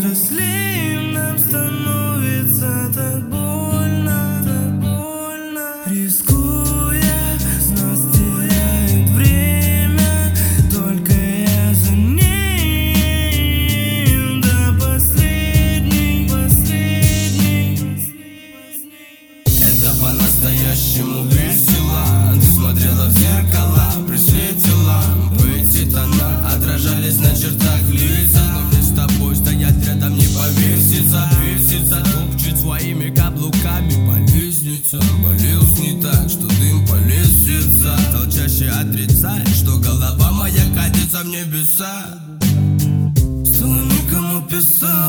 взрослеем, нам становится так больно, так больно. Рискуя, нас теряет время, только я за ним до последней, последней. Это по-настоящему весело. Ты смотрела в зеркала, при свете ламп эти тона отражались на чертах лица. Но мне с тобой стоять рядом не повеситься. Весится, топчет своими каблуками по лестнице. Болелся не так, что дым по лестнице. Стал чаще отрицать, что голова моя катится в небеса. Стало некому писать.